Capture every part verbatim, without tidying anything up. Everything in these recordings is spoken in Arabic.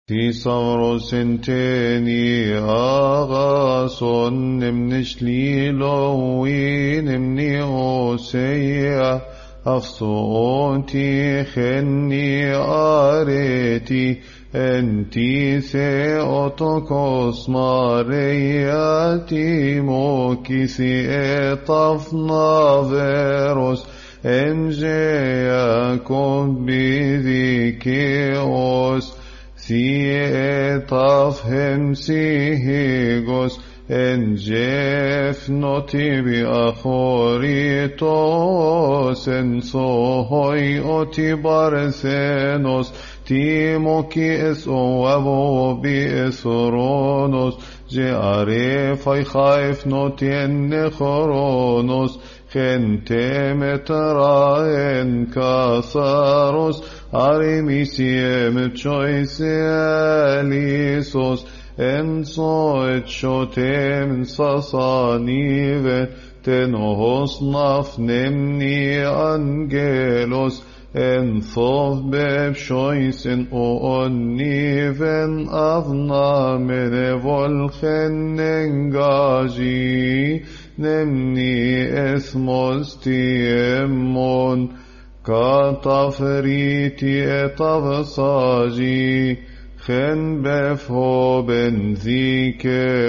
Ti savrosenteni agason nimnish liloin nimni oseya afsonti khenni areti enti se otokos mareyati mokisi etafna veros enje yakob bidikeos Si etafhem sihigos en jefnoti bi achoritos en sohoi oti barsenos timoki es oavo bi esronos je arefai chaif noti en nechoronos gente metraen kasaros Arimisiem choice alisos en soit shotem sasanivet tenos nafnemni angelos en thov beb choisen oniven avna menevol engaji nemni esmos tiemon كطفريتي طفصاجي خن بفو بنزيك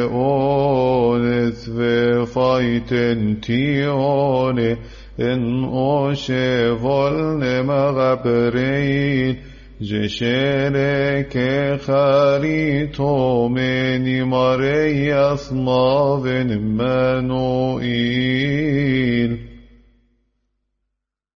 أونث وفايتن تيوني إن أوشي فولن مغبرين جشرك خريطو مني مريث ماذن منوئيل